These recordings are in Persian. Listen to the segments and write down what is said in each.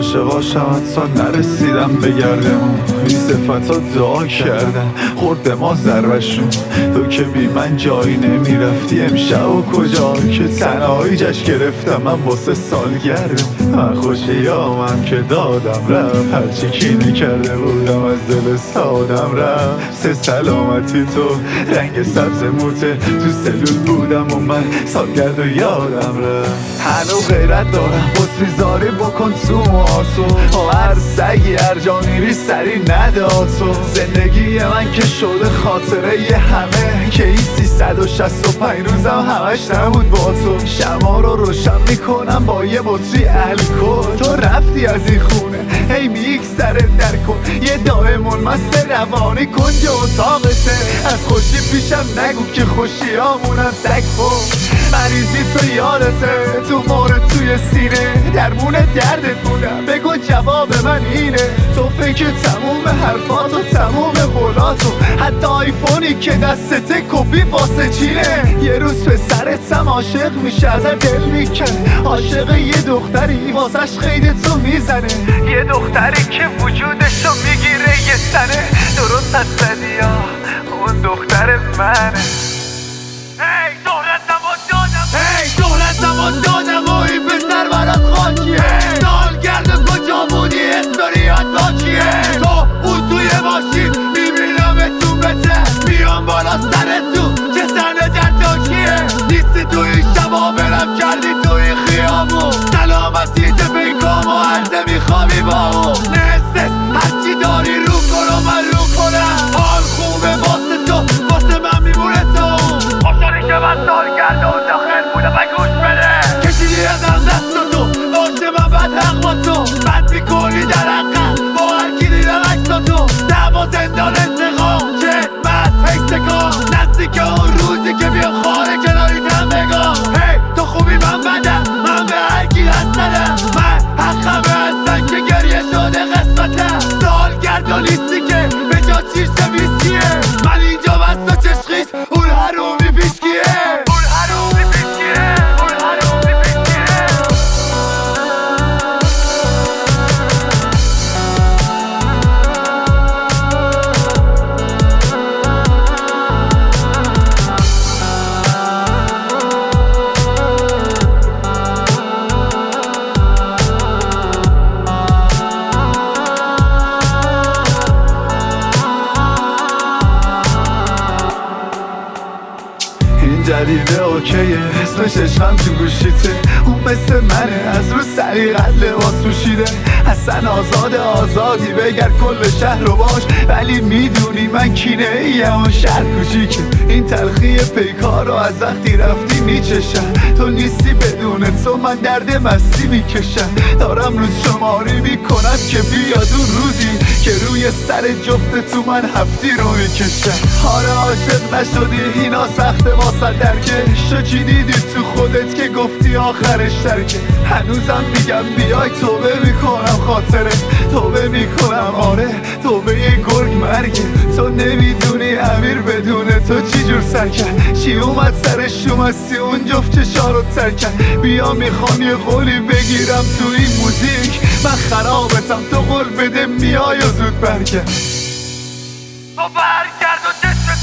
عاشقاشم حتی نرسیدم بگردم. بی صفت ها دعا کردن خورده ما ضربشون. تو که بی من جایی نمیرفتی امشب و کجا که تنهایی جشن گرفتم من واسه سالگردم. من خوش یامم که دادم رفت هرچی کینه کرده بودم از دل سادم رفت. سه سلامتی تو رنگ سبز موته تو سلول بودم و من سالگرد و یادم رفت. هنو غیرت دارم بسریزاری بکن تو مواسو هر سگی هر جا میری سری نداتو. زندگی من که شده خاطره یه همه که این 365 روزم همش نبود با تو. شما رو روشن میکنم با یه بطری الکل. تو رفتی از این خونه هی میگذره در کن یه دائمون مست روانی کنج اتاقته. از خوشی پیشم نگو که خوشیامونم سگ بود. مریضی تو یادته تو مورد توی سینه درمون دردت بودم بگو جواب من اینه. تو فکر تموم حرفاتو تموم قولاتو حتی آیفونی که دستته کپی واسه چینه. یه روز پسرتم عاشق میشه ازت دل میکنه. عاشق یه دختری واسش خیلی تو میزنه. یه دختری که وجودشو میگیره یه سنه. درست از بدیا اون دختر منه. دولتم دادم و این پسر برات خاکیه. سالگرد کجا بودی استوریات با چیه؟ تو اون توی ماشین میبینم تو بته میام بالا سرت تو چه سنه در داکیه. نیستی تو این شبا برم کردی تو این خیابون. سلامتی پیکام و عرضه میخوابی با اون. نستس هرچی داری رو کن و من رو کنم. حال خوبه واسه تو واسه من میمونه تو. خوشحالی که من سالگرد و داخل بوده و گوش بده. کشیدی ازم دست تو باشه من بد حق با تو. بد میکنی در حقم با هر کی دیدم عکس تو. دعوا زندان انتقام چه مست هیستکام. نزدیک اون روزی که بیا خانه کناریتم بگم هی تو خوبی من بدم من به هر کی هستدم. من حقمه هستن که گریه شده قسمتم. سالگرد و لیستی که به جا چیش ویسکیه. من اینجا بست و چشقیش اون حرومی پیشکیه. جدیده اوکیه اسمش عشقم تو گوشیته. اون مثل منه از رو سلیقت لباس پوشیده. اصلا آزادی بگر کل شهر رو باش. ولی میدونی من کینه ایم و شهر کوچیکه. این تلخی پیکار رو از وقتی رفتی میچشم. تو نیستی بدون تو من درد مستی میکشم. دارم روز شماری میکنم که بیاد اون روزی که روی سر جفت تو من هفتی رو میکشم. آره عاشق نشدی اینا سخته واسه درکه. شکی دیدی تو خودت که گفتی آخرش ترکه. هنوزم میگم بیای توبه میکنم خاطره. توبه میکنم آره توبه یه گرگ مرگه. تو نمیدونی امیر بدون تو چی جور سر کرد. چی اومد سرش اومستی اون جفت چشارو تر کرد. بیا میخوام یه قولی بگیرم تو این موزیک. من خرابتم تو قول بده میای و زود برگرد. تو برگرد و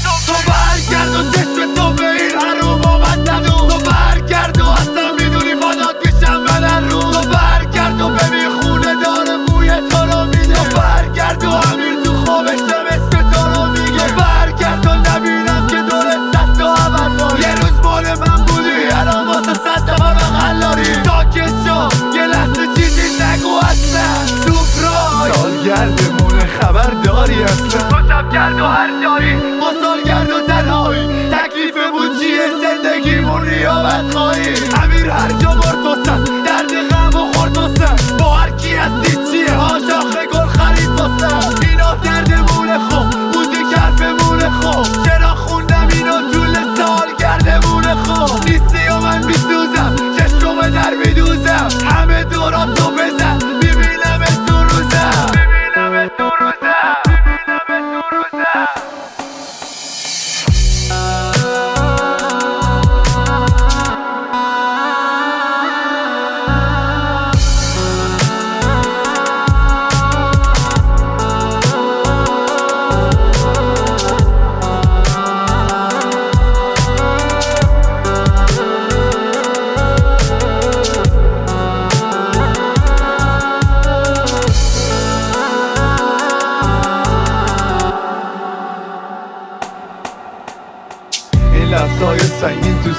چشم تو به این حروم آمد ندون. تو برگرد و اصلا میدونی فدات پیشم بدن رو. تو برگرد و ببین خونه داره بوی تو رو میده. تو برگرد و امیر تو خوابش مثل تو رو میگه. تو برگرد و نبینم که دورت صد و عمل داری. یه روز مال من بودی الان واسه صد دفعه بغل داری. ساکت شو یه لحظه چیزی نگو اصلا. سوپرای سالگردمونه خبر داری اصلا. تو شبگرد و هر جایی با سالگرد و تنهایی. تکلیفمون چیه زندگیمون ریابت خواهی. امیر هر جا مرد بسن درد غم و خورد بسن. با هر کی هستی چیه ها شاخه گل خرید بسن. اینا دردمونه خوب موزیک حرفمونه خوب. چرا خوندم اینو طول سالگردمونه خوب. نیستی و من میسوزم چشم در میدوزم. همه دوران تو بزن میبینم تو روزم.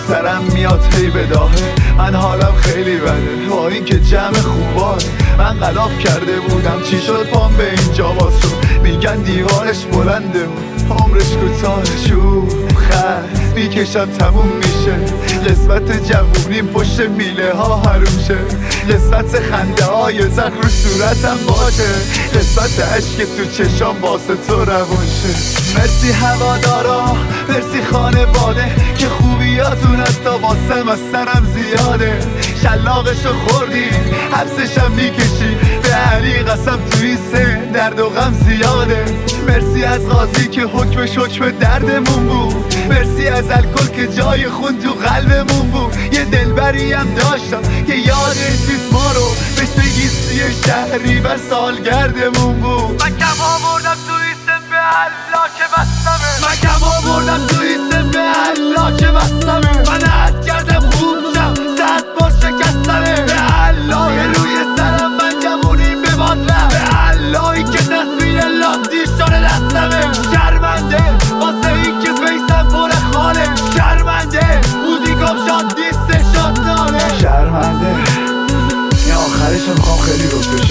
سرم میاد هی بداهه. من حالم خیلی بده با این که جمع خوباه. من غلاف کرده بودم چی شد پام به اینجا باز شد. میگن دیوارش بلنده عمرش کوتاه. شوخ خط میکشم تموم میشه. قسمت جوونیم پشت میله ها حروم شه. قسمت خنده های زخم رو صورتم باشه. قسمت عشق تو چشام واسه تو روون شه. مرسی هوادارا مرسی خانواده که خوبیاتون حتی واسم از سرم زیاده. شلاقشو خوردی حبسشم میکشی به علی قسم تو این سه درد و غم زیاده. مرسی از قاضی که حکمش حکم دردمون بود. مرسی از الکل که جای خون تو قلبمون بود. یه دلبری هم داشتم که یادش نیست ما رو بهش بگی 30 شهریور سالگردمون بود. من کم آوردم تو ایستم به الله که بستمه. من کم آوردم تو ایستم به الله که بستمه. من عهد کردم خوب شم 100 بار شکستمه. به الله روی سرم من جوونیم به بادرم. به اللهی که تصویر لادی شده دستمه. شرمنده واسه این که فیسم پر خاله. شرمنده موزیکام شاد نیست شاد ناله. شرمنده این آخرش میخوام خیلی روز بشه.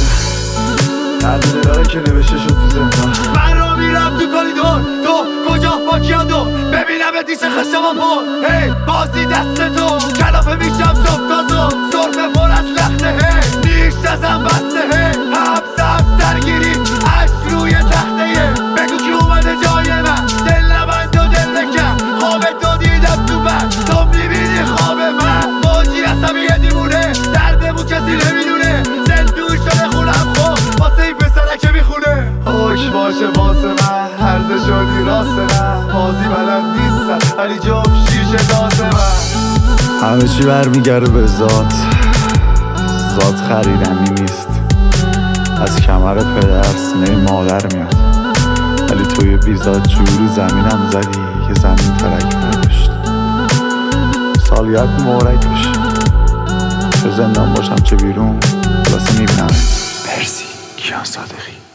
درد دلاره که نوشته شد تو زندان. من رو میرم تو کالیدور تو کجا با کیا دو ببینم به دیش خشما پر. هی بازی دست تو کلافه میشم صبح تازو صرفه پر از لخته. هی نیش ازم بسته. هی حبسم سرگیری عشق روی تخته. بگو کی اومده جای من دل نبند و دل نکن. خواب تو دیدم تو من تو میبینی خواب من. موجی هستم یه دیوونه دردمو کسی نمیدونه. زندون شده خونم خوب واسه این پسره که میخونه. حکم باشه واسه من هرزه شدی راست من. بازی بلد نیستم ولی جفت شیشه داز من. همه چی برمیگره به ذات خریدنی نیست. از کمر پدر سینه مادر میاد. ولی توی بیزاد جوری زمینم زدی که زمین ترک نداشت. سالیت مورد بشه چه زندان باشم چه بیرون خلاصه میبینم. مرسی کیان صادقی.